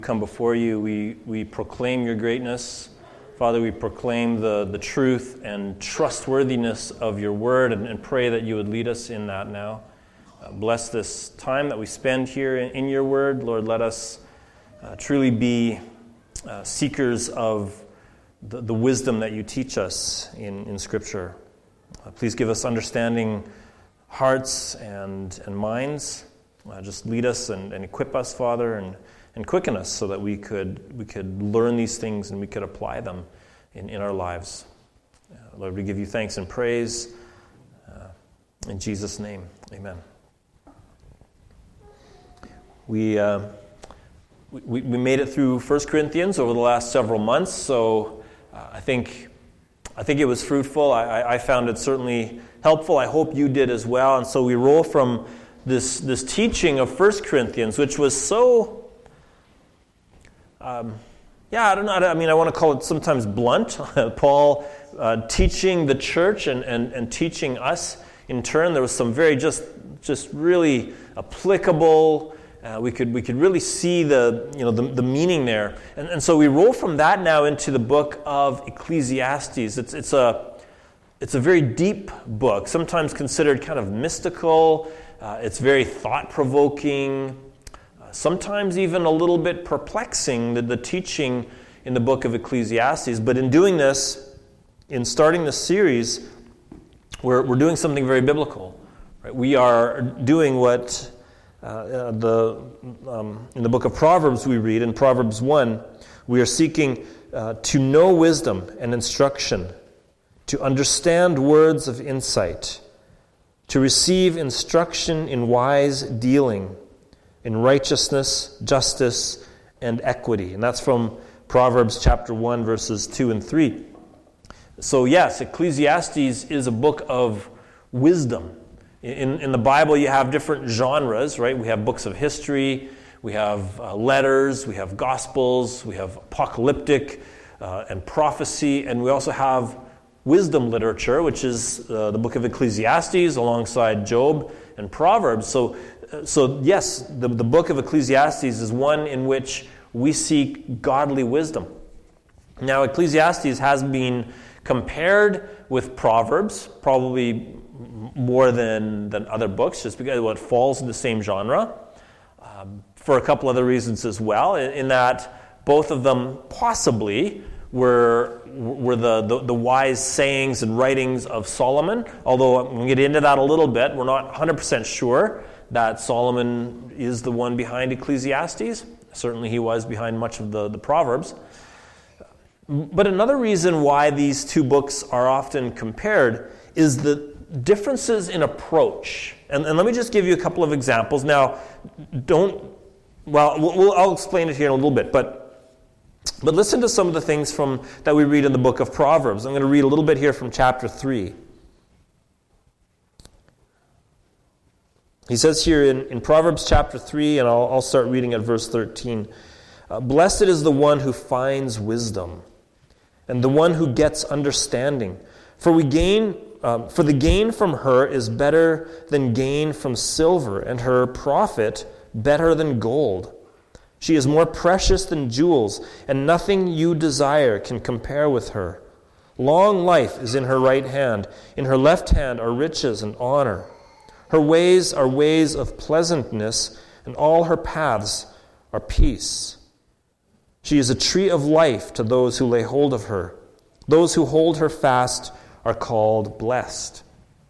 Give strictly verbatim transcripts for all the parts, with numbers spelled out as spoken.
Come before you, we, we proclaim your greatness. Father, we proclaim the, the truth and trustworthiness of your word and, and pray that you would lead us in that now. Uh, bless this time that we spend here in, in your word. Lord, let us uh, truly be uh, seekers of the, the wisdom that you teach us in, in Scripture. Uh, please give us understanding hearts and, and minds. Uh, just lead us and, and equip us, Father, and and quicken us so that we could we could learn these things and we could apply them in, in our lives. Uh, Lord, we give you thanks and praise. Uh, in Jesus' name, amen. We, uh, we we made it through First Corinthians over the last several months, so uh, I think I think it was fruitful. I, I found it certainly helpful. I hope you did as well. And so we roll from this this teaching of First Corinthians, which was so Um, yeah, I don't know. I mean, I want to call it sometimes blunt. Paul uh, teaching the church and, and, and teaching us in turn. There was some very just just really applicable. Uh, we could we could really see the you know the, the meaning there, and and so we roll from that now into the book of Ecclesiastes. It's it's a it's a very deep book, sometimes considered kind of mystical. Uh, it's very thought provoking. Sometimes even a little bit perplexing, the, the teaching in the book of Ecclesiastes. But in doing this, in starting this series, we're, we're doing something very biblical. Right? We are doing what uh, the um, in the book of Proverbs we read, in Proverbs one, we are seeking uh, to know wisdom and instruction, to understand words of insight, to receive instruction in wise dealing, in righteousness, justice, and equity. And that's from Proverbs chapter one, verses two and three. So yes, Ecclesiastes is a book of wisdom. In, in the Bible, you have different genres, right? We have books of history, we have uh, letters, we have gospels, we have apocalyptic uh, and prophecy, and we also have wisdom literature, which is uh, the book of Ecclesiastes alongside Job and Proverbs. So So yes, the, the book of Ecclesiastes is one in which we seek godly wisdom. Now, Ecclesiastes has been compared with Proverbs, probably more than, than other books, just because well, it falls in the same genre, um, for a couple other reasons as well, in, in that both of them possibly were were the, the, the wise sayings and writings of Solomon, although we'll get into that a little bit. We're not one hundred percent sure that Solomon is the one behind Ecclesiastes. Certainly he was behind much of the, the Proverbs. But another reason why these two books are often compared is the differences in approach. And, and let me just give you a couple of examples. Now, don't, well, we'll, I'll explain it here in a little bit, but but listen to some of the things from that we read in the book of Proverbs. I'm going to read a little bit here from chapter three. He says here in, in Proverbs chapter three, and I'll, I'll start reading at verse thirteen, uh, "Blessed is the one who finds wisdom, and the one who gets understanding. For we gain, um, for the gain from her is better than gain from silver, and her profit better than gold. She is more precious than jewels, and nothing you desire can compare with her. Long life is in her right hand; in her left hand are riches and honor. Her ways are ways of pleasantness, and all her paths are peace. She is a tree of life to those who lay hold of her. Those who hold her fast are called blessed."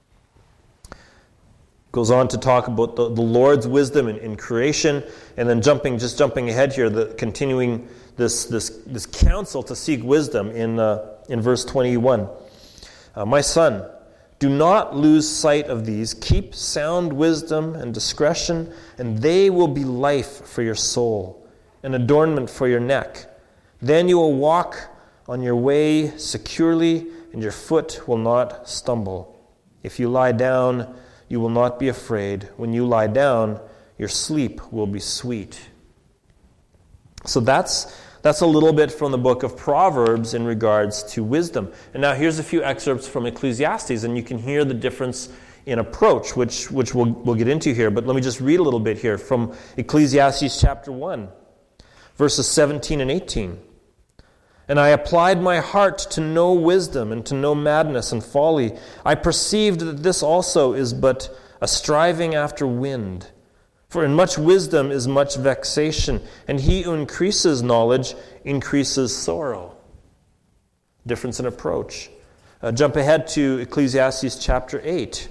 Goes on to talk about the, the Lord's wisdom in, in creation, and then jumping, just jumping ahead here, the continuing this this this counsel to seek wisdom in uh, in verse twenty-one. Uh, "My son, do not lose sight of these. Keep sound wisdom and discretion, and they will be life for your soul, an adornment for your neck. Then you will walk on your way securely, and your foot will not stumble. If you lie down, you will not be afraid. When you lie down, your sleep will be sweet." So that's That's a little bit from the book of Proverbs in regards to wisdom. And now here's a few excerpts from Ecclesiastes, and you can hear the difference in approach, which which we'll, we'll get into here. But let me just read a little bit here from Ecclesiastes chapter one. Verses seventeen and eighteen. And I applied my heart to know wisdom and to know madness and folly. I perceived that this also is but a striving after wind. For in much wisdom is much vexation, and he who increases knowledge increases sorrow. Difference in approach. Uh, jump ahead to Ecclesiastes chapter eight.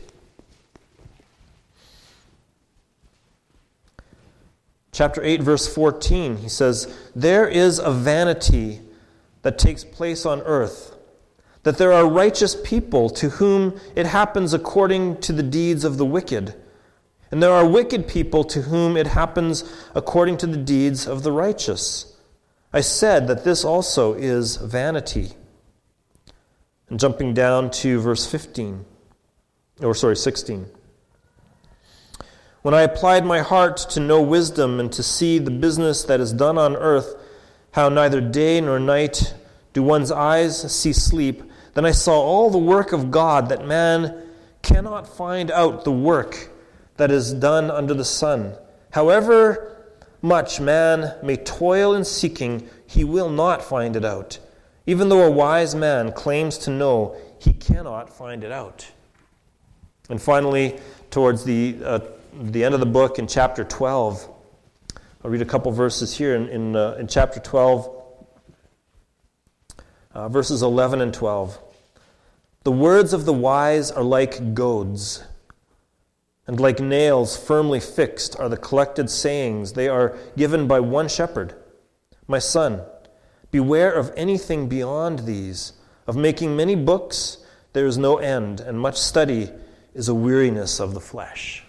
Chapter eight, verse fourteen, he says, "There is a vanity that takes place on earth, that there are righteous people to whom it happens according to the deeds of the wicked, and there are wicked people to whom it happens according to the deeds of the righteous. I said that this also is vanity." And jumping down to verse fifteen, or sorry, sixteen. "When I applied my heart to know wisdom and to see the business that is done on earth, how neither day nor night do one's eyes see sleep, then I saw all the work of God, that man cannot find out the work that is done under the sun. However much man may toil in seeking, he will not find it out. Even though a wise man claims to know, he cannot find it out." And finally, towards the uh, the end of the book in chapter twelve, I'll read a couple verses here in in, uh, in chapter twelve, uh, verses eleven and twelve. "The words of the wise are like goads, and like nails firmly fixed are the collected sayings. They are given by one shepherd. My son, beware of anything beyond these. Of making many books there is no end, and much study is a weariness of the flesh."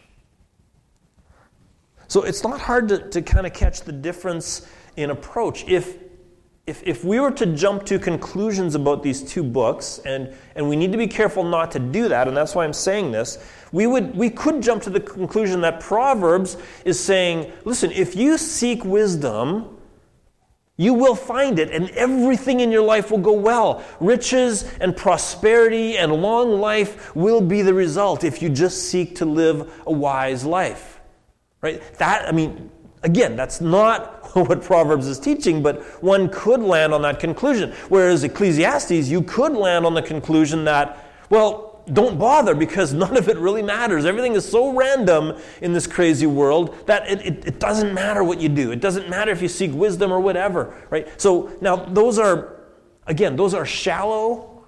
So it's not hard to, to kind of catch the difference in approach. If, if, if we were to jump to conclusions about these two books, and, and we need to be careful not to do that, and that's why I'm saying this, we would we could jump to the conclusion that Proverbs is saying, listen, if you seek wisdom, you will find it, and everything in your life will go well. Riches and prosperity and long life will be the result if you just seek to live a wise life. Right? That, I mean, again, that's not what Proverbs is teaching, but one could land on that conclusion. Whereas Ecclesiastes, you could land on the conclusion that, well, don't bother because none of it really matters. Everything is so random in this crazy world that it, it, it doesn't matter what you do. It doesn't matter if you seek wisdom or whatever, right? So now those are, again, those are shallow,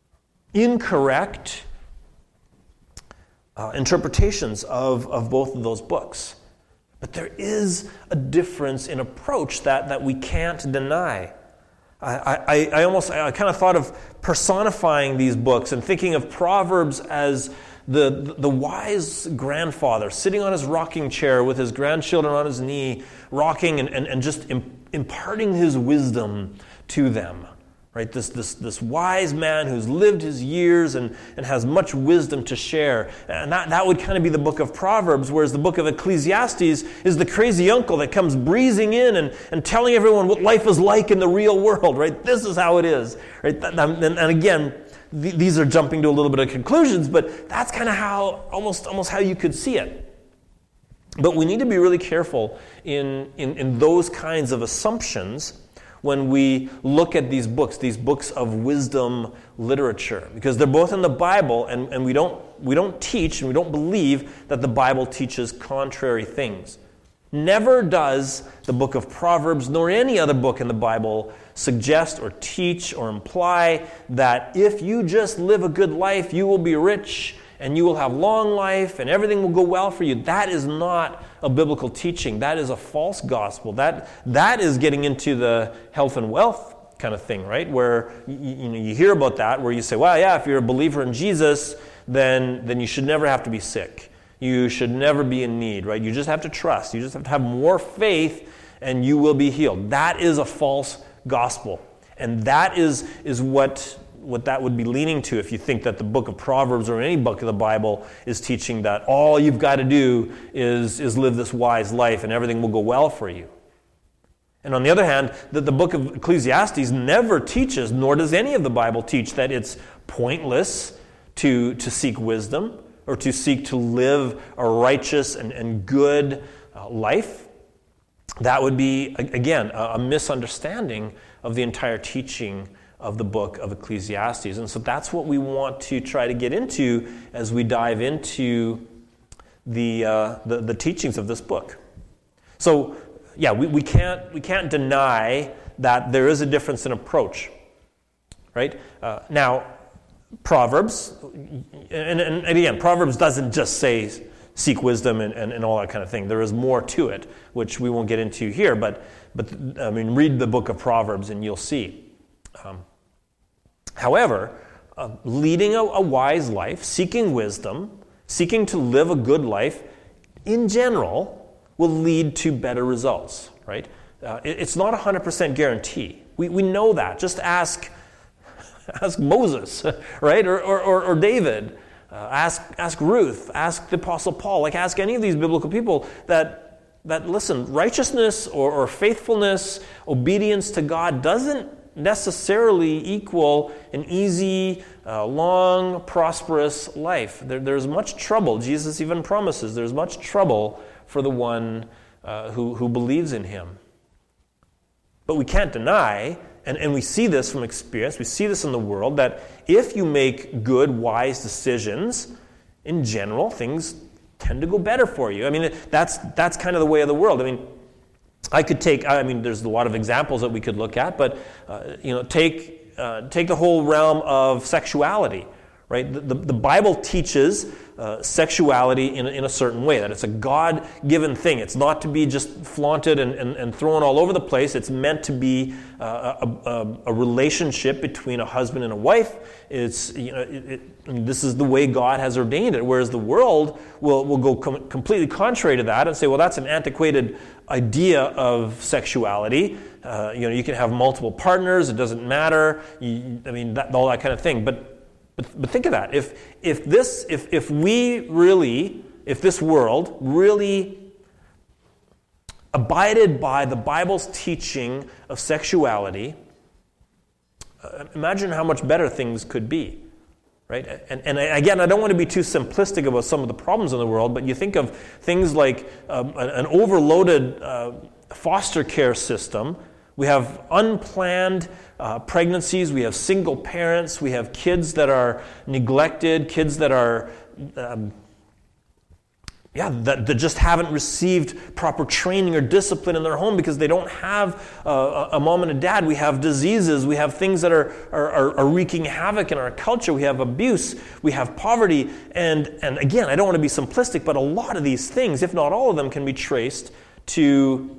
incorrect uh, interpretations of, of both of those books. But there is a difference in approach that, that we can't deny. I, I, I almost, I kind of thought of personifying these books and thinking of Proverbs as the, the wise grandfather sitting on his rocking chair with his grandchildren on his knee, rocking and, and, and just imparting his wisdom to them. Right? This, this, this wise man who's lived his years and, and has much wisdom to share. And that, that would kind of be the book of Proverbs, whereas the book of Ecclesiastes is the crazy uncle that comes breezing in and, and telling everyone what life is like in the real world. Right? This is how it is. Right? And, and again, th- these are jumping to a little bit of conclusions, but that's kind of how, almost, almost how you could see it. But we need to be really careful in, in, in those kinds of assumptions when we look at these books, these books of wisdom literature, because they're both in the Bible, and, and we don't we don't teach and we don't believe that the Bible teaches contrary things. Never does the book of Proverbs, nor any other book in the Bible, suggest or teach or imply that if you just live a good life, you will be rich and you will have long life and everything will go well for you. That is not a biblical teaching. That is a false gospel. That that is getting into the health and wealth kind of thing, right? Where you, you know you hear about that, where you say, well, yeah, if you're a believer in Jesus, then then you should never have to be sick. You should never be in need, right? You just have to trust. You just have to have more faith, and you will be healed. That is a false gospel, and that is is what. what that would be leaning to if you think that the book of Proverbs or any book of the Bible is teaching that all you've got to do is, is live this wise life and everything will go well for you. And on the other hand, the, the book of Ecclesiastes never teaches, nor does any of the Bible teach, that it's pointless to, to seek wisdom or to seek to live a righteous and, and good uh, life. that would be, again, a misunderstanding of the entire teaching of the book of Ecclesiastes. And so that's what we want to try to get into as we dive into the uh, the, the teachings of this book. So, yeah, we, we can't we can't deny that there is a difference in approach, right? Uh, now, Proverbs, and, and, and again, Proverbs doesn't just say seek wisdom and, and, and all that kind of thing. There is more to it, which we won't get into here, but, but I mean, read the book of Proverbs and you'll see. Um, however, uh, leading a, a wise life, seeking wisdom, seeking to live a good life, in general, will lead to better results, right? Uh, it, it's not a one hundred percent guarantee. We, we know that. Just ask, ask Moses, right? Or, or, or, or David. Uh, ask ask Ruth, ask the Apostle Paul, like ask any of these biblical people that, that listen, righteousness or, or faithfulness, obedience to God doesn't necessarily equal an easy, uh, long, prosperous life. There, there's much trouble. Jesus even promises there's much trouble for the one uh, who, who believes in him. But we can't deny, and, and we see this from experience, we see this in the world, that if you make good, wise decisions, in general, things tend to go better for you. I mean, that's that's kind of the way of the world. I mean, I could take, I mean, there's a lot of examples that we could look at, but, uh, you know, take uh, take the whole realm of sexuality, right? The, the, the Bible teaches uh, sexuality in, in a certain way, that it's a God-given thing. It's not to be just flaunted and, and, and thrown all over the place. It's meant to be uh, a, a, a relationship between a husband and a wife. It's, you know, it, it, I mean, this is the way God has ordained it, whereas the world will, will go com- completely contrary to that and say, well, that's an antiquated idea of sexuality. Uh, you know, you can have multiple partners. It doesn't matter. You, I mean, that, all that kind of thing. But But, but think of that. If if this if if we really if this world really abided by the Bible's teaching of sexuality, uh, imagine how much better things could be, right? And and again, I don't want to be too simplistic about some of the problems in the world, but you think of things like um, an, an overloaded uh, foster care system. We have unplanned uh, pregnancies. We have single parents. We have kids that are neglected, kids that are, um, yeah, that, that just haven't received proper training or discipline in their home because they don't have uh, a mom and a dad. We have diseases. We have things that are, are, are wreaking havoc in our culture. We have abuse. We have poverty. And, and again, I don't want to be simplistic, but a lot of these things, if not all of them, can be traced to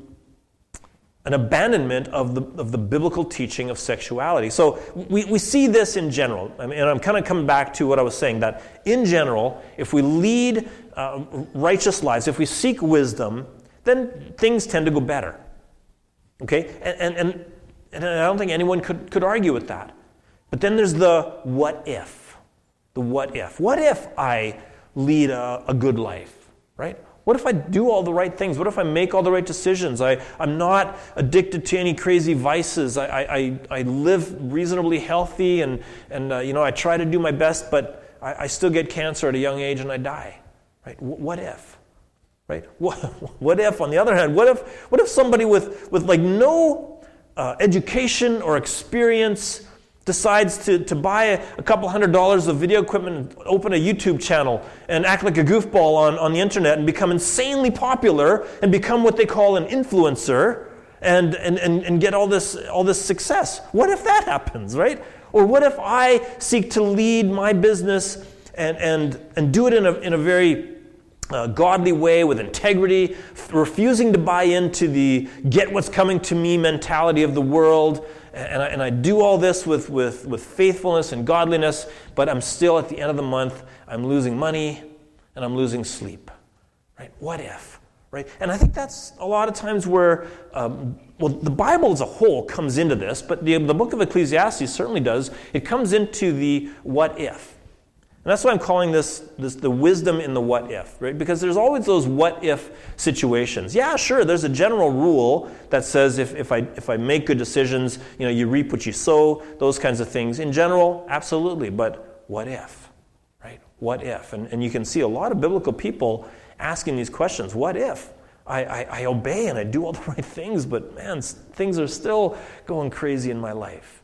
an abandonment of the of the biblical teaching of sexuality. So we, we see this in general. I mean, and I'm kind of coming back to what I was saying, that in general, if we lead uh, righteous lives, if we seek wisdom, then things tend to go better. Okay? And, and, and, and I don't think anyone could, could argue with that. But then there's the what if. The what if. What if I lead a, a good life, right? What if I do all the right things? What if I make all the right decisions? I, I'm not addicted to any crazy vices. I, I, I live reasonably healthy and, and uh, you know, I try to do my best, but I, I still get cancer at a young age and I die. Right? W- what if? Right? What, what if, on the other hand, what if what if somebody with, with like no uh, education or experience decides to, to buy a, a couple hundred dollars of video equipment and open a YouTube channel and act like a goofball on, on the internet and become insanely popular and become what they call an influencer and, and, and, and get all this all this success? What if that happens, right? Or what if I seek to lead my business and and, and do it in a in a very uh, godly way with integrity, refusing to buy into the get what's coming to me mentality of the world, And I, and I do all this with, with, with faithfulness and godliness, but I'm still at the end of the month, I'm losing money and I'm losing sleep. Right? What if? Right? And I think that's a lot of times where, um, well, the Bible as a whole comes into this, but the, the book of Ecclesiastes certainly does. It comes into the what if. And that's why I'm calling this, this the wisdom in the what if, right? Because there's always those what if situations. Yeah, sure, there's a general rule that says if, if I if I make good decisions, you know, you reap what you sow, those kinds of things. In general, absolutely, but what if, right? What if? And, and you can see a lot of biblical people asking these questions. What if? I, I, I obey and I do all the right things, but man, things are still going crazy in my life.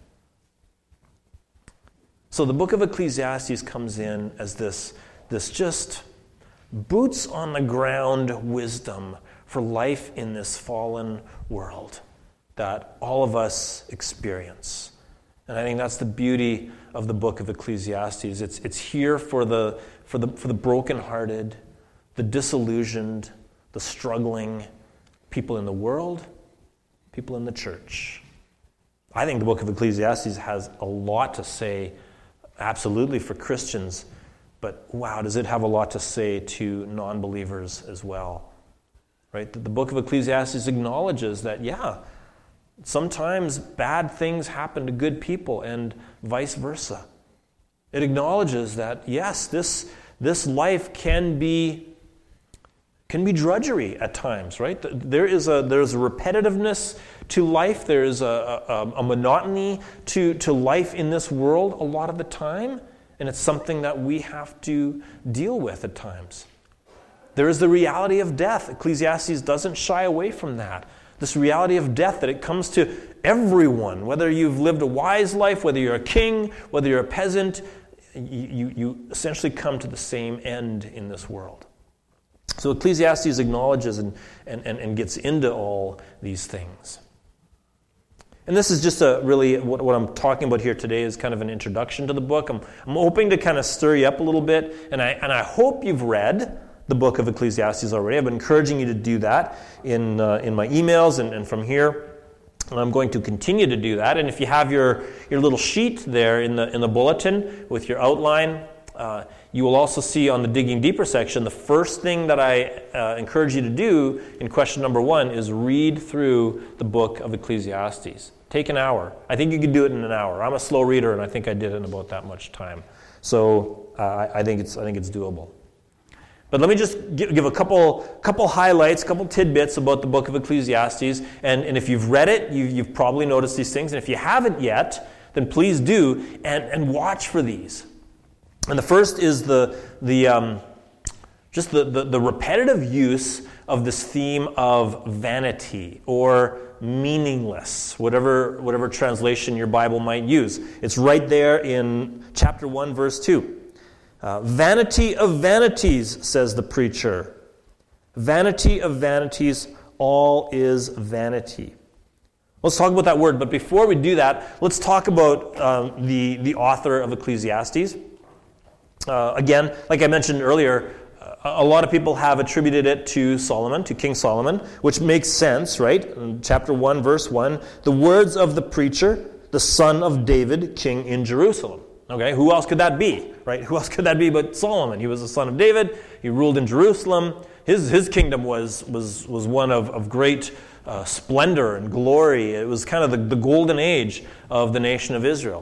So the book of Ecclesiastes comes in as this, this just boots on the ground wisdom for life in this fallen world that all of us experience. And I think that's the beauty of the book of Ecclesiastes. It's, it's here for the, for the, for the brokenhearted, the disillusioned, the struggling, people in the world, people in the church. I think the book of Ecclesiastes has a lot to say, absolutely, for Christians, but wow, does it have a lot to say to non-believers as well? Right? The book of Ecclesiastes acknowledges that, yeah, sometimes bad things happen to good people and vice versa. It acknowledges that, yes, this, this life can be can be drudgery at times, right? There is a there's a repetitiveness to life. There is a, a, a monotony to, to life in this world a lot of the time, and it's something that we have to deal with at times. There is the reality of death. Ecclesiastes doesn't shy away from that. This reality of death, that it comes to everyone, whether you've lived a wise life, whether you're a king, whether you're a peasant, you, you, you essentially come to the same end in this world. So Ecclesiastes acknowledges and, and, and gets into all these things. And this is just a really, what, what I'm talking about here today is kind of an introduction to the book. I'm, I'm hoping to kind of stir you up a little bit, and I, and I hope you've read the book of Ecclesiastes already. I've been encouraging you to do that in, uh, in my emails and, and from here. And I'm going to continue to do that. And if you have your, your little sheet there in the, in the bulletin with your outline, Uh, you will also see on the Digging Deeper section, the first thing that I uh, encourage you to do in question number one is read through the book of Ecclesiastes. Take an hour. I think you could do it in an hour. I'm a slow reader, and I think I did it in about that much time. So uh, I think it's I think it's doable. But let me just give, give a couple couple highlights, couple tidbits about the book of Ecclesiastes. And, and if you've read it, you, you've probably noticed these things. And if you haven't yet, then please do, and, and watch for these. And the first is the the um, just the, the, the repetitive use of this theme of vanity or meaningless, whatever whatever translation your Bible might use. It's right there in chapter one, verse two. Uh, vanity of vanities, says the preacher. Vanity of vanities, all is vanity. Let's talk about that word, but before we do that, let's talk about um, the, the author of Ecclesiastes. Uh, again, like I mentioned earlier, uh, a lot of people have attributed it to Solomon, to King Solomon, which makes sense, right? In chapter one, verse one, the words of the preacher, the son of David, king in Jerusalem. Okay, who else could that be, right? Who else could that be but Solomon? He was the son of David. He ruled in Jerusalem. His his kingdom was was was one of, of great uh, splendor and glory. It was kind of the, the golden age of the nation of Israel.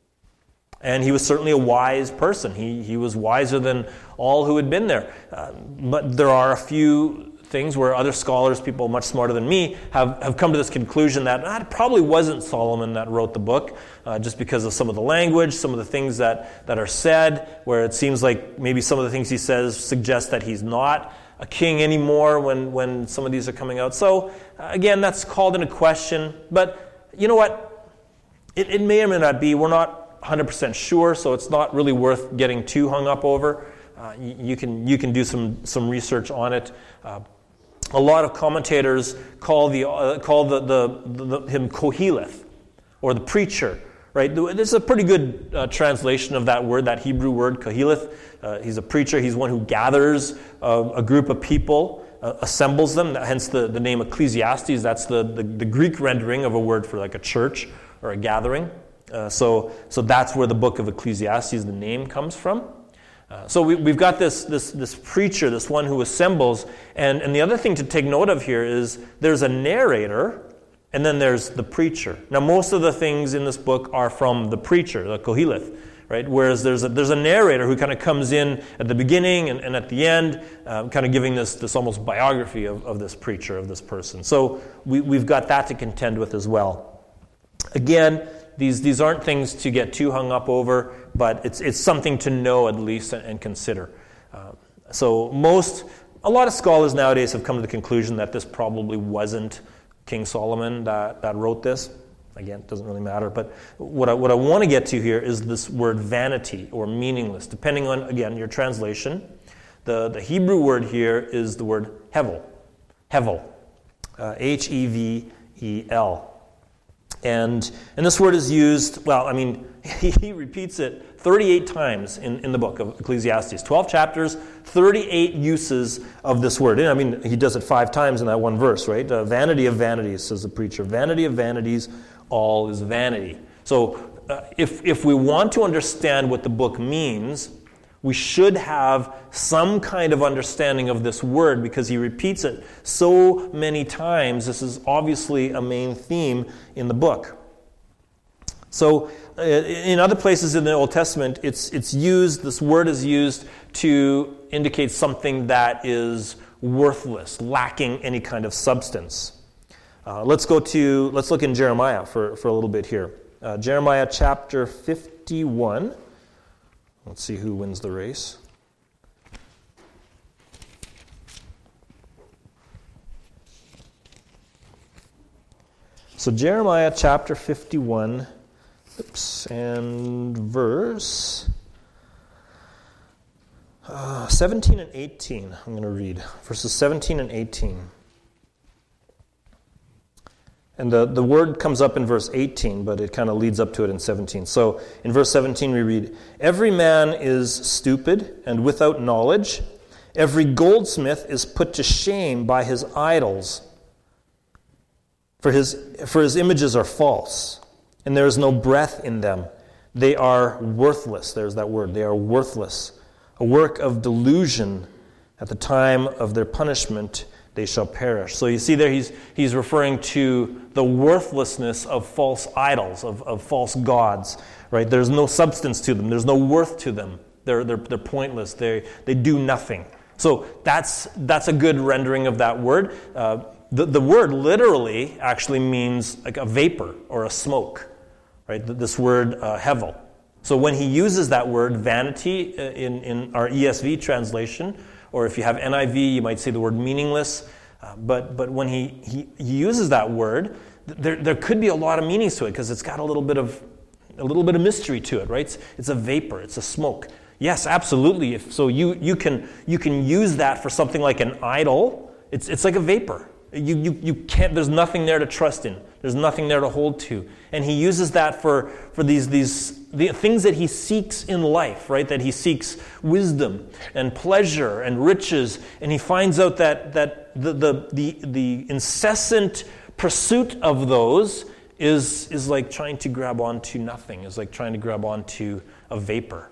And he was certainly a wise person. He he was wiser than all who had been there. Uh, but there are a few things where other scholars, people much smarter than me, have, have come to this conclusion that ah, it probably wasn't Solomon that wrote the book, uh, just because of some of the language, some of the things that, that are said, where it seems like maybe some of the things he says suggest that he's not a king anymore when, when some of these are coming out. So, uh, again, that's called into question. But you know what? It, it may or may not be. We're not one hundred percent sure, so it's not really worth getting too hung up over. Uh, you, you can you can do some some research on it. Uh, a lot of commentators call the uh, call the, the, the him Koheleth, or the preacher. Right? This is a pretty good uh, translation of that word, that Hebrew word Koheleth. Uh, he's a preacher. He's one who gathers uh, a group of people, uh, assembles them. Hence the, the name Ecclesiastes. That's the, the the Greek rendering of a word for like a church or a gathering. Uh, so, so that's where the book of Ecclesiastes, the name, comes from. Uh, so we, we've got this, this this preacher, this one who assembles. And, and the other thing to take note of here is there's a narrator, and then there's the preacher. Now, most of the things in this book are from the preacher, the Koheleth, right? Whereas there's a, there's a narrator who kind of comes in at the beginning and, and at the end, um, kind of giving this, this almost biography of, of this preacher, of this person. So we, we've got that to contend with as well. Again, These these aren't things to get too hung up over, but it's it's something to know at least and, and consider. Uh, so most a lot of scholars nowadays have come to the conclusion that this probably wasn't King Solomon that, that wrote this. Again, it doesn't really matter. But what I, what I want to get to here is this word vanity or meaningless, depending on, again, your translation. The, the Hebrew word here is the word hevel. Hevel. Uh, H E V E L. And and this word is used, well, I mean, he, he repeats it thirty-eight times in, in the book of Ecclesiastes. twelve chapters, thirty-eight uses of this word. And I mean, he does it five times in that one verse, right? Uh, vanity of vanities, says the preacher. Vanity of vanities, all is vanity. So uh, if if we want to understand what the book means, we should have some kind of understanding of this word because he repeats it so many times. This is obviously a main theme in the book. So uh, in other places in the Old Testament, it's it's used, this word is used to indicate something that is worthless, lacking any kind of substance. Uh, let's go to, let's look in Jeremiah for, for a little bit here. Uh, Jeremiah chapter fifty-one. Let's see who wins the race. So Jeremiah chapter fifty-one, oops, and verse uh, seventeen and eighteen. I'm going to read verses seventeen and eighteen. And the, the word comes up in verse eighteen, but it kind of leads up to it in seventeen. So in verse seventeen we read, "Every man is stupid and without knowledge. Every goldsmith is put to shame by his idols. For his, for his images are false, and there is no breath in them. They are worthless." There's that word. They are worthless. "A work of delusion. At the time of their punishment they shall perish." So you see there he's he's referring to the worthlessness of false idols, of, of false gods, right? There's no substance to them. There's no worth to them. They're they're they're pointless. They they do nothing. So that's that's a good rendering of that word. Uh, the the word literally actually means like a vapor or a smoke, right? This word uh, hevel. So when he uses that word vanity in in our E S V translation, or if you have N I V, you might say the word meaningless. Uh, but but when he, he, he uses that word, there there could be a lot of meanings to it because it's got a little bit of a little bit of mystery to it, right? It's, it's a vapor, it's a smoke. Yes, absolutely. If, so you you can you can use that for something like an idol. It's it's like a vapor. You you you can't. There's nothing there to trust in. There's nothing there to hold to. And he uses that for for these these the things that he seeks in life, right? That he seeks wisdom and pleasure and riches, and he finds out that that the the the, the incessant pursuit of those is is like trying to grab onto nothing. Is like trying to grab onto a vapor.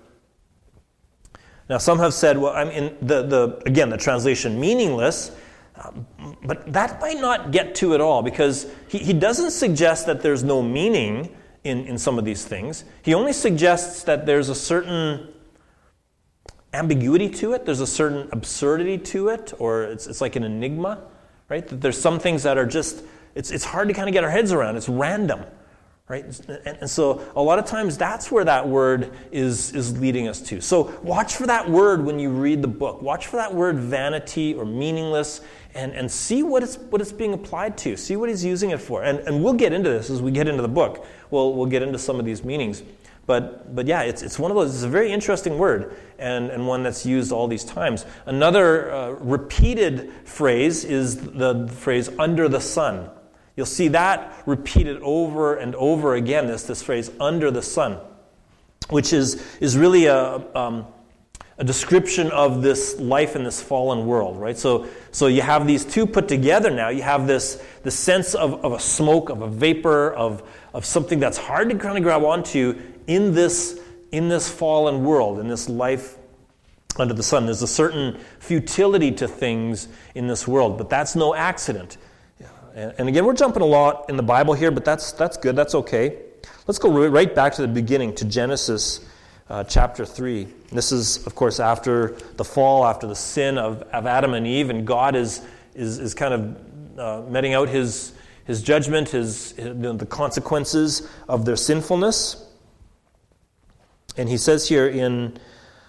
Now, some have said, well, I mean, the the again the translation meaningless. Um, but that might not get to it all because he, he doesn't suggest that there's no meaning in, in some of these things. He only suggests that there's a certain ambiguity to it, there's a certain absurdity to it, or it's it's like an enigma, right? That there's some things that are just, it's it's hard to kind of get our heads around. It's random, right? And, and so a lot of times that's where that word is, is leading us to. So watch for that word when you read the book. Watch for that word vanity or meaningless. And, and see what it's what it's being applied to. See what he's using it for. And and we'll get into this as we get into the book. We'll we'll get into some of these meanings. But but yeah, it's it's one of those. It's a very interesting word and, and one that's used all these times. Another uh, repeated phrase is the phrase "under the sun." You'll see that repeated over and over again. This this phrase "under the sun," which is is really a um, a description of this life in this fallen world, right? So, so you have these two put together now. You have this, this sense of, of a smoke, of a vapor, of, of something that's hard to kind of grab onto in this, in this fallen world, in this life under the sun. There's a certain futility to things in this world, but that's no accident. And, and again, we're jumping a lot in the Bible here, but that's that's good. That's okay. Let's go right back to the beginning, to Genesis Uh, chapter three. This is, of course, after the fall, after the sin of, of Adam and Eve, and God is is, is kind of uh, meting out his his judgment, his, his the consequences of their sinfulness. And he says here in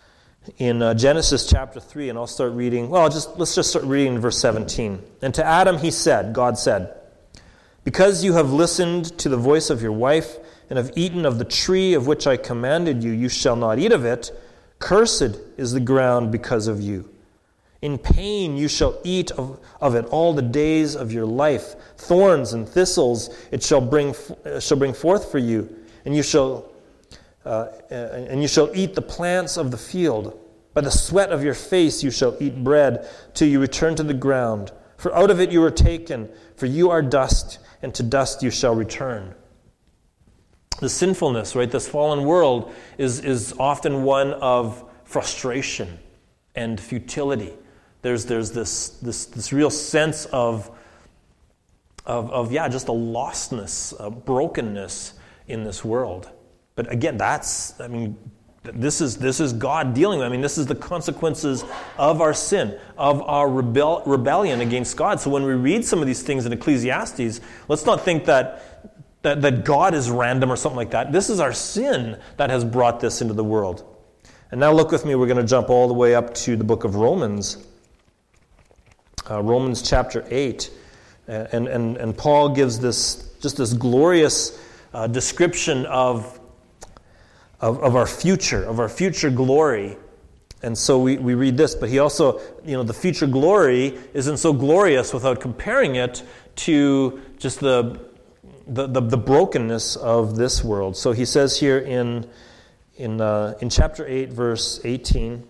in uh, Genesis chapter three, and I'll start reading. Well, just let's just start reading in verse seventeen. And to Adam he said, God said, "Because you have listened to the voice of your wife and have eaten of the tree of which I commanded you, you shall not eat of it. Cursed is the ground because of you. In pain you shall eat of, of it all the days of your life. Thorns and thistles it shall bring uh, shall bring forth for you, and you shall uh, and you shall eat the plants of the field. By the sweat of your face you shall eat bread till you return to the ground. For out of it you were taken, for you are dust, and to dust you shall return." The sinfulness, right, this fallen world is, is often one of frustration and futility. There's there's this this this real sense of of of yeah, just a lostness, a brokenness in this world. But again, that's I mean, this is this is God dealing with. I mean, this is the consequences of our sin, of our rebel, rebellion against God. So when we read some of these things in Ecclesiastes, let's not think that That, that God is random or something like that. This is our sin that has brought this into the world. And now look with me, we're going to jump all the way up to the book of Romans. Uh, Romans chapter eight. And, and, and Paul gives this just this glorious uh, description of, of, of our future, of our future glory. And so we, we read this, but he also, you know, the future glory isn't so glorious without comparing it to just the The, the the brokenness of this world. So he says here in in uh, in chapter eight, verse eighteen,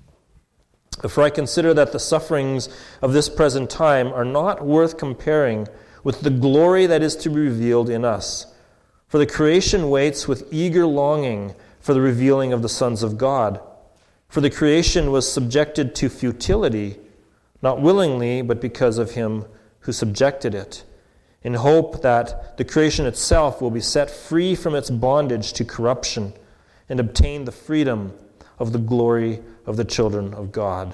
"For I consider that the sufferings of this present time are not worth comparing with the glory that is to be revealed in us. For the creation waits with eager longing for the revealing of the sons of God. For the creation was subjected to futility, not willingly, but because of him who subjected it, in hope that the creation itself will be set free from its bondage to corruption and obtain the freedom of the glory of the children of God.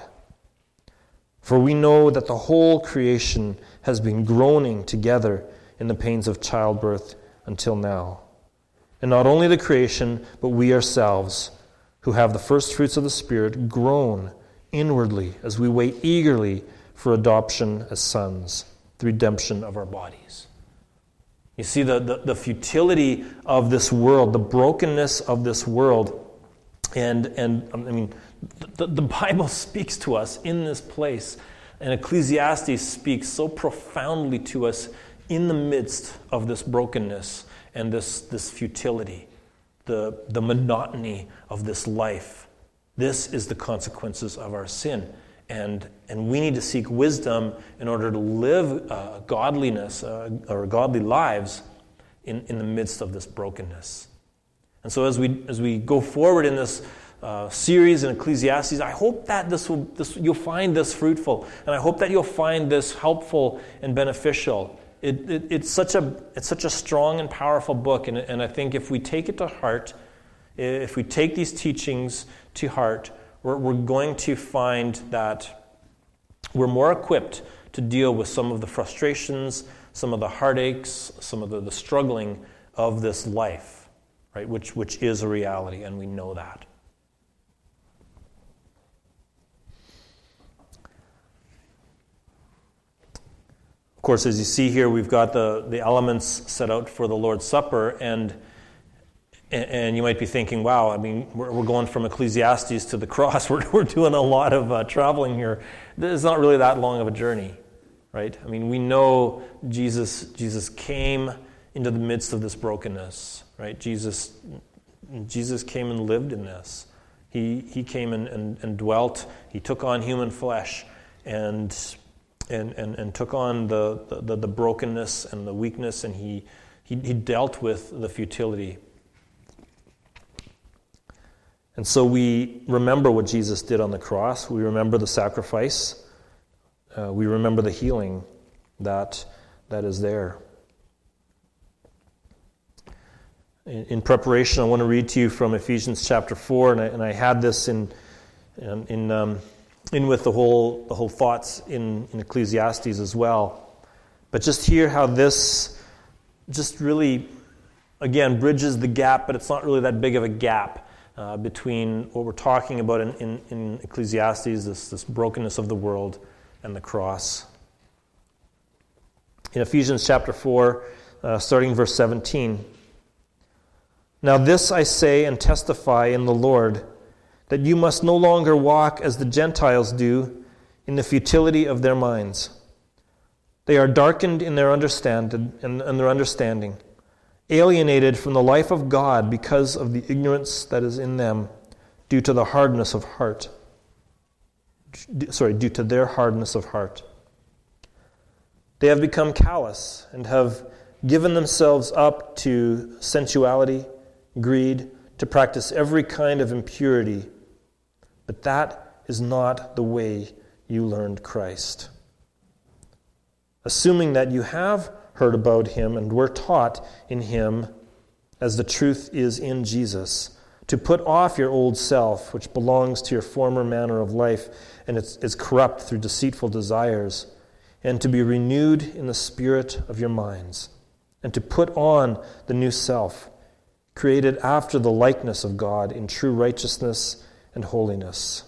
For we know that the whole creation has been groaning together in the pains of childbirth until now. And not only the creation, but we ourselves, who have the first fruits of the Spirit, groan inwardly as we wait eagerly for adoption as sons, the redemption of our bodies." You see the, the, the futility of this world, the brokenness of this world. And, and I mean, the, the Bible speaks to us in this place. And Ecclesiastes speaks so profoundly to us in the midst of this brokenness and this, this futility, the, the monotony of this life. This is the consequences of our sin. And and we need to seek wisdom in order to live uh, godliness uh, or godly lives in, in the midst of this brokenness. And so as we as we go forward in this uh, series in Ecclesiastes, I hope that this will this you'll find this fruitful, and I hope that you'll find this helpful and beneficial. It, it it's such a it's such a strong and powerful book, and and I think if we take it to heart, if we take these teachings to heart, We're, we're going to find that we're more equipped to deal with some of the frustrations, some of the heartaches, some of the, the struggling of this life, right? Which which is a reality, and we know that. Of course, as you see here, we've got the, the elements set out for the Lord's Supper, and And you might be thinking, wow, I mean, we're, we're going from Ecclesiastes to the cross. We're, we're doing a lot of uh, traveling here. It's not really that long of a journey, right? I mean, we know Jesus Jesus came into the midst of this brokenness, right? Jesus Jesus came and lived in this. He he came and, and, and dwelt. He took on human flesh and and and, and took on the, the, the brokenness and the weakness, and he, he he dealt with the futility. And so we remember what Jesus did on the cross. We remember the sacrifice. Uh, we remember the healing that that is there. In, in preparation, I want to read to you from Ephesians chapter four, and I, and I had this in in in, um, in with the whole the whole thoughts in, in Ecclesiastes as well. But just hear how this just really, again, bridges the gap, but it's not really that big of a gap. uh, between what we're talking about in, in, in Ecclesiastes, this, this brokenness of the world, and the cross. In Ephesians chapter four, uh, starting verse seventeen, "Now this I say and testify in the Lord, that you must no longer walk as the Gentiles do in the futility of their minds. They are darkened in their understanding, and, and their understanding, alienated from the life of God because of the ignorance that is in them, due to the hardness of heart." Sorry, due to their hardness of heart. "They have become callous and have given themselves up to sensuality, greed, to practice every kind of impurity. But that is not the way you learned Christ. Assuming that you have heard about him and were taught in him, as the truth is in Jesus, to put off your old self, which belongs to your former manner of life and is corrupt through deceitful desires, and to be renewed in the spirit of your minds, and to put on the new self, created after the likeness of God in true righteousness and holiness.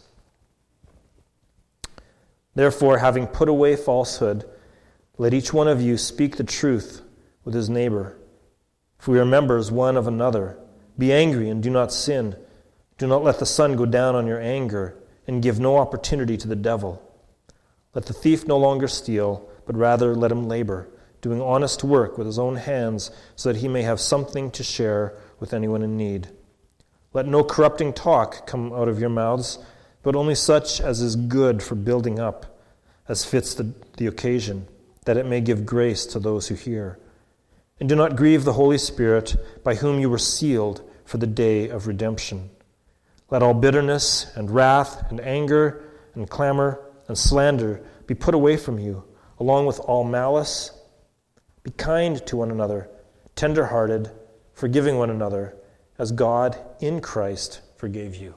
Therefore, having put away falsehood, let each one of you speak the truth with his neighbor. For we are members one of another. Be angry and do not sin. Do not let the sun go down on your anger, and give no opportunity to the devil. Let the thief no longer steal, but rather let him labor, doing honest work with his own hands, so that he may have something to share with anyone in need. Let no corrupting talk come out of your mouths, but only such as is good for building up, as fits the, the occasion, that it may give grace to those who hear. And do not grieve the Holy Spirit, by whom you were sealed for the day of redemption. Let all bitterness and wrath and anger and clamor and slander be put away from you, along with all malice. Be kind to one another, tender-hearted, forgiving one another, as God in Christ forgave you.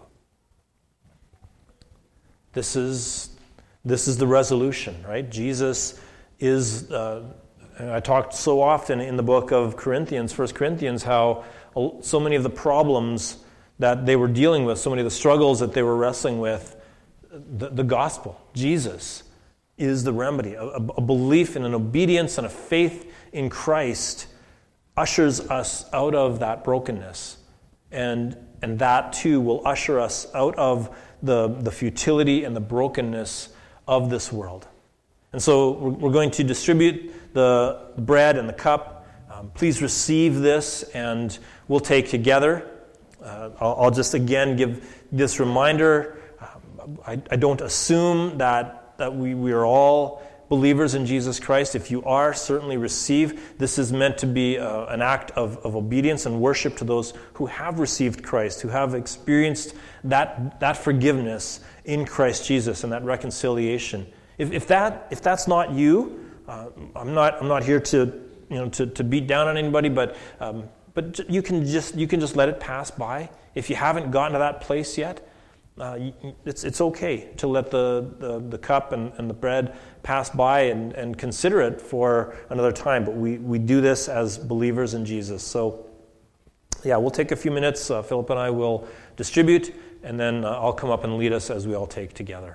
This is, this is the resolution, right? Jesus is, uh, I talked so often in the book of Corinthians, First Corinthians, how so many of the problems that they were dealing with, so many of the struggles that they were wrestling with, the, the gospel, Jesus, is the remedy. A, a belief in an obedience and a faith in Christ ushers us out of that brokenness. And, and that too will usher us out of the, the futility and the brokenness of this world. And so we're, we're going to distribute the bread and the cup. Um, please receive this, and we'll take together. Uh, I'll, I'll just again give this reminder. Um, I, I don't assume that, that we, we are all believers in Jesus Christ. If you are, certainly receive. This is meant to be uh, an act of, of obedience and worship to those who have received Christ, who have experienced that, that forgiveness in Christ Jesus and that reconciliation. If, if that if that's not you, uh, I'm not I'm not here to you know to, to beat down on anybody, but um, but you can just you can just let it pass by. If you haven't gotten to that place yet, uh, it's it's okay to let the, the, the cup and, and the bread pass by and, and consider it for another time. But we, we do this as believers in Jesus. So yeah, we'll take a few minutes. Uh, Philip and I will distribute, and then uh, I'll come up and lead us as we all take together.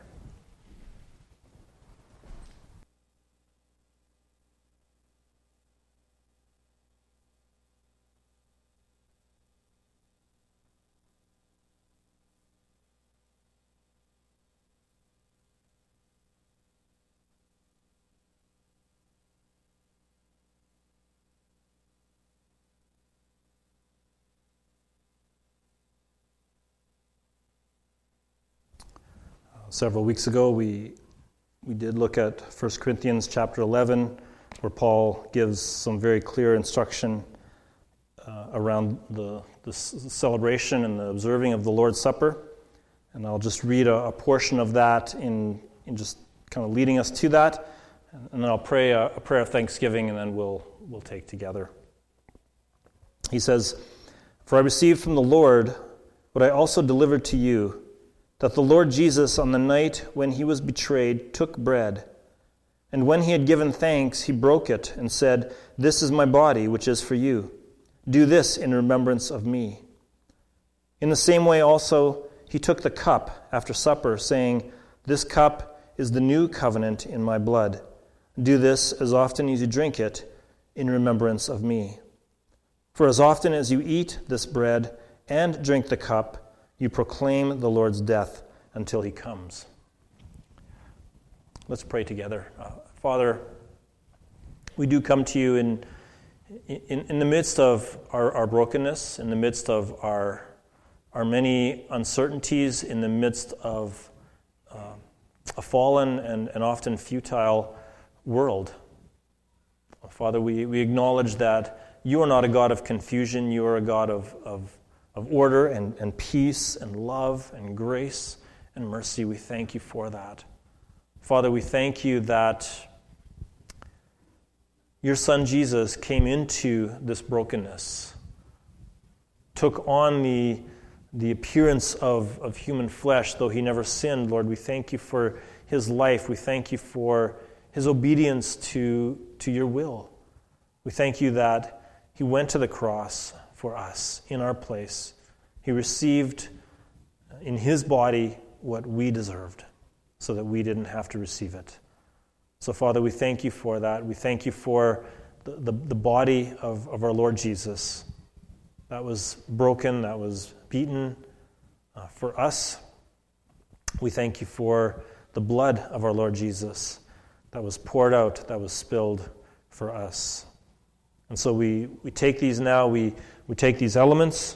Several weeks ago, we we did look at First Corinthians chapter eleven, where Paul gives some very clear instruction uh, around the, the celebration and the observing of the Lord's Supper. And I'll just read a, a portion of that in, in just kind of leading us to that. And then I'll pray a, a prayer of thanksgiving, and then we'll we'll take together. He says, "For I received from the Lord what I also delivered to you, that the Lord Jesus, on the night when he was betrayed, took bread. And when he had given thanks, he broke it and said, 'This is my body, which is for you. Do this in remembrance of me.' In the same way also he took the cup after supper, saying, "This cup is the new covenant in my blood. Do this as often as you drink it in remembrance of me. For as often as you eat this bread and drink the cup, you proclaim the Lord's death until he comes." Let's pray together. Uh, Father, we do come to you in in, in the midst of our, our brokenness, in the midst of our our many uncertainties, in the midst of uh, a fallen and, and often futile world. Father, we, we acknowledge that you are not a God of confusion. You are a God of, of, of order and, and peace and love and grace and mercy. We thank you for that. Father, we thank you that your Son Jesus came into this brokenness, took on the the appearance of, of human flesh, though he never sinned. Lord, we thank you for his life. We thank you for his obedience to, to your will. We thank you that he went to the cross for us in our place. He received in his body what we deserved so that we didn't have to receive it. So, Father, we thank you for that. We thank you for the, the, the body of, of our Lord Jesus that was broken, that was beaten uh, for us. We thank you for the blood of our Lord Jesus that was poured out, that was spilled for us. And so we, we take these now, we, we take these elements.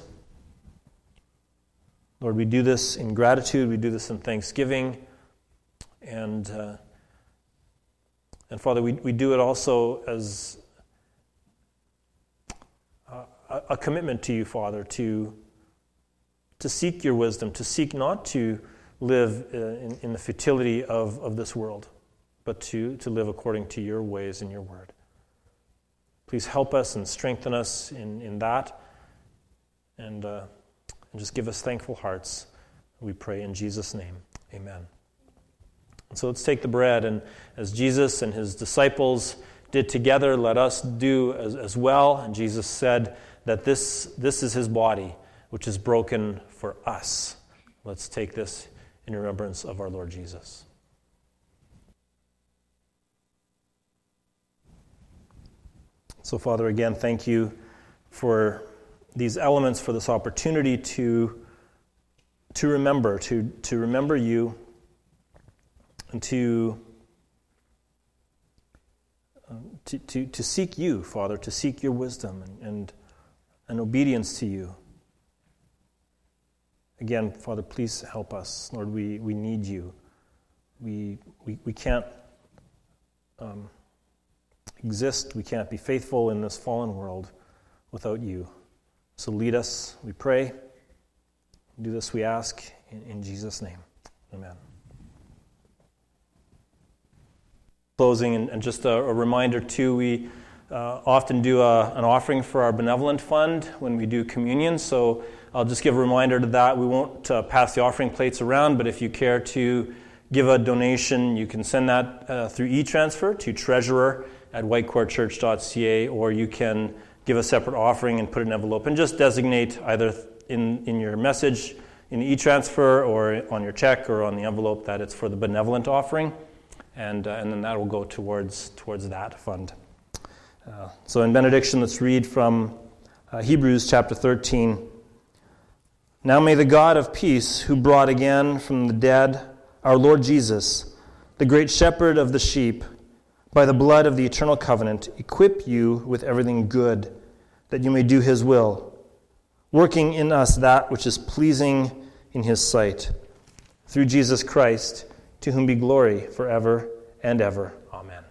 Lord, we do this in gratitude, we do this in thanksgiving, and uh, and Father, we, we do it also as a, a commitment to you, Father, to to seek your wisdom, to seek not to live uh, in, in the futility of, of this world, but to, to live according to your ways and your word. Please help us and strengthen us in, in that, and, uh, and just give us thankful hearts. We pray in Jesus' name. Amen. So let's take the bread, and as Jesus and his disciples did together, let us do as, as well. And Jesus said that this, this is his body, which is broken for us. Let's take this in remembrance of our Lord Jesus. So, Father, again, thank you for these elements, for this opportunity to, to remember, to, to remember you, and to, uh, to, to, to seek you, Father, to seek your wisdom and, and, and obedience to you. Again, Father, please help us. Lord, we, we need you. We, we, we can't um, exist, we can't be faithful in this fallen world without you. So lead us, we pray. Do this, we ask, in, in Jesus' name. Amen. Closing, and, and just a, a reminder too, we uh, often do a, an offering for our benevolent fund when we do communion, so I'll just give a reminder to that. We won't uh, pass the offering plates around, but if you care to give a donation, you can send that uh, through e-transfer to treasurer at whitecourtchurch dot c a, or you can give a separate offering and put an envelope and just designate either in, in your message in e-transfer or on your check or on the envelope that it's for the benevolent offering, and uh, and then that will go towards towards that fund. Uh, so in benediction, let's read from uh, Hebrews chapter thirteen. Now may the God of peace, who brought again from the dead our Lord Jesus, the great shepherd of the sheep, by the blood of the eternal covenant, equip you with everything good, that you may do his will, working in us that which is pleasing in his sight. Through Jesus Christ, to whom be glory forever and ever. Amen.